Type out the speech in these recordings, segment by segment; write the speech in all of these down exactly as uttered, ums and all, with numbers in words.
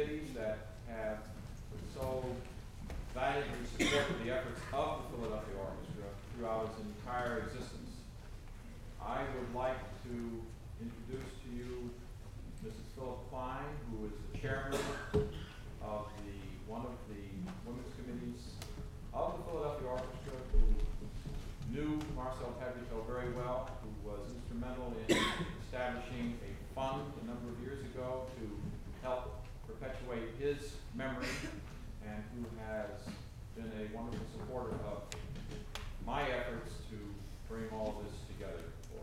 committees that have so valiantly supported the efforts of the Philadelphia Orchestra throughout its entire existence. I would like to introduce to you Missus Philip Klein, who is the chairman of the one of the women's committees of the Philadelphia Orchestra, who knew Marcel Tabito very well, who was instrumental in establishing a fund a number of years ago to help perpetuate his memory, and who has been a wonderful supporter of my efforts to bring all of this together for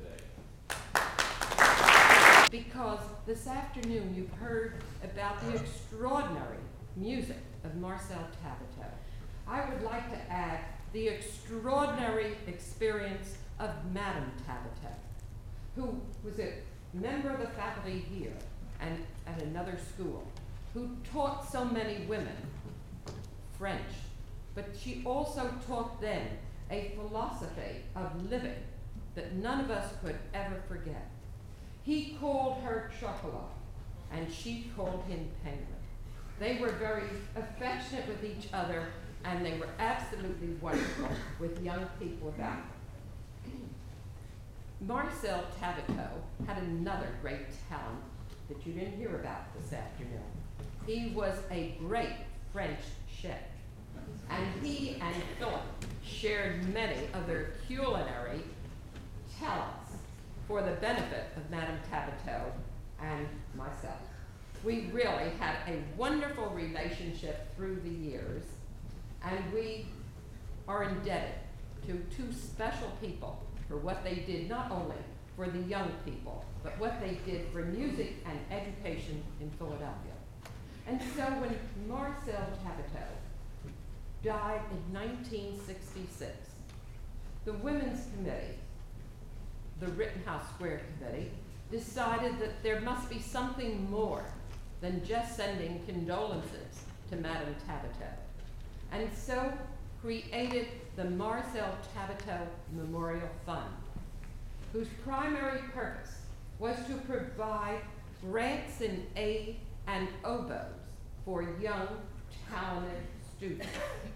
you today. Because this afternoon you've heard about the extraordinary music of Marcel Tabito. I would like to add the extraordinary experience of Madame Tabito, who was a member of the faculty here and at another school, who taught so many women French, but she also taught them a philosophy of living that none of us could ever forget. He called her Chocolat, and she called him Penguin. They were very affectionate with each other, and they were absolutely wonderful with young people about them. Marcel Tabito had another great talent that you didn't hear about this afternoon. He was a great French chef, and he and Philip shared many of their culinary talents for the benefit of Madame Tabito and myself. We really had a wonderful relationship through the years, and we are indebted to two special people for what they did not only for the young people, but what they did for music and education in Philadelphia. And so when Marcel Tabito died in nineteen sixty-six, the Women's Committee, the Rittenhouse Square Committee, decided that there must be something more than just sending condolences to Madame Tabito, and so created the Marcel Tabito Memorial Fund, whose primary purpose was to provide grants in aid and oboes for young, talented students.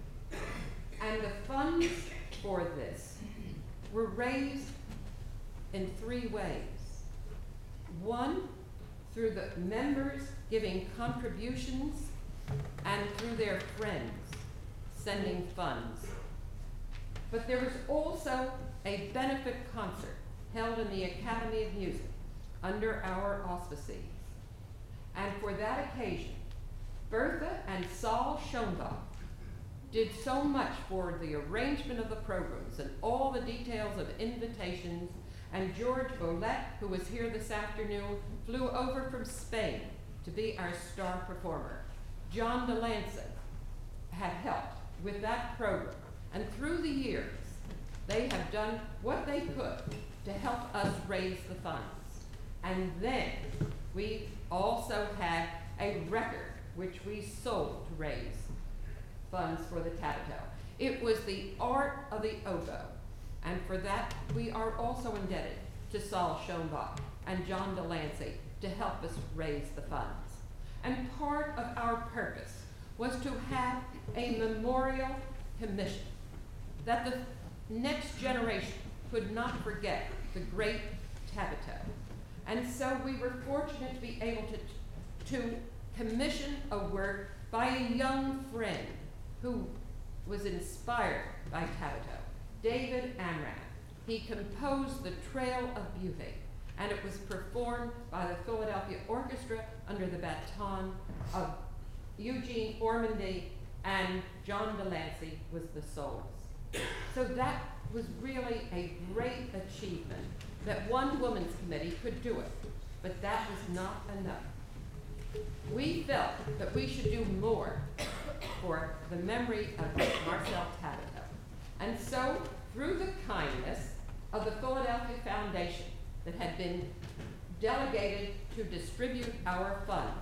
And the funds for this were raised in three ways. One, through the members giving contributions, and through their friends sending funds. But there was also a benefit concert held in the Academy of Music under our auspices. And for that occasion, Bertha and Saul Schoenbach did so much for the arrangement of the programs and all the details of invitations, and George Bolette, who was here this afternoon, flew over from Spain to be our star performer. John Delancey had helped with that program, and through the years, they have done what they could to help us raise the funds. And then we also had a record which we sold to raise funds for the Tabito. It was the art of the oboe, and for that we are also indebted to Saul Schoenbach and John Delancey to help us raise the funds. And part of our purpose was to have a memorial commission that the next generation could not forget the great Tabito. And so we were fortunate to be able to, to commission a work by a young friend who was inspired by Tabito, David Amram. He composed The Trail of Beauty, and it was performed by the Philadelphia Orchestra under the baton of Eugene Ormandy, and John Delancey was the soloist. So that was really a great achievement that one women's committee could do it, but that was not enough. We felt that we should do more for the memory of Marcel Tabito. And so, through the kindness of the Philadelphia Foundation that had been delegated to distribute our funds,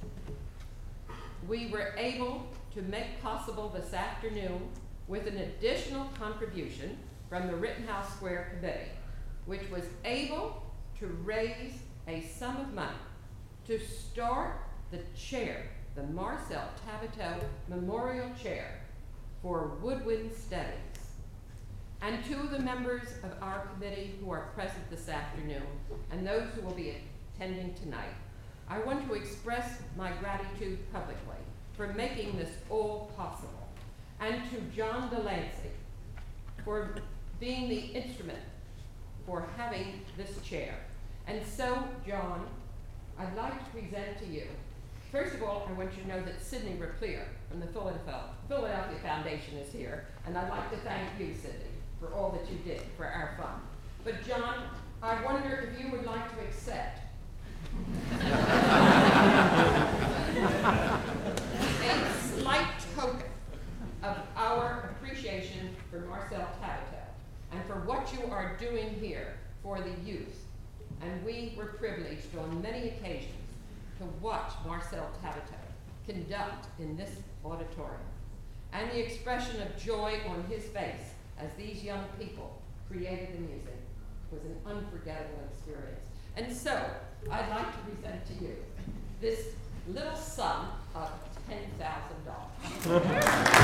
we were able to make possible this afternoon with an additional contribution from the Rittenhouse Square Committee, which was able to raise a sum of money to start the chair the Marcel Tabito Memorial Chair for woodwind studies. And two of the members of our committee who are present this afternoon, and those who will be attending tonight, I want to express my gratitude publicly for making this all possible, and to John Delancey for being the instrument for having this chair. And so, John, I'd like to present to you, first of all, I want you to know that Sidney Rapplier from the Philadelphia, Philadelphia Foundation is here, and I'd like to thank you, Sidney, for all that you did for our fund. But John, I wonder if you would like to accept a slight token of our appreciation for Marcel Tabito and for what you are doing here for the youth. And we were privileged on many occasions to watch Marcel Tabito conduct in this auditorium. And the expression of joy on his face as these young people created the music was an unforgettable experience. And so, I'd like to present to you this little sum of ten thousand dollars.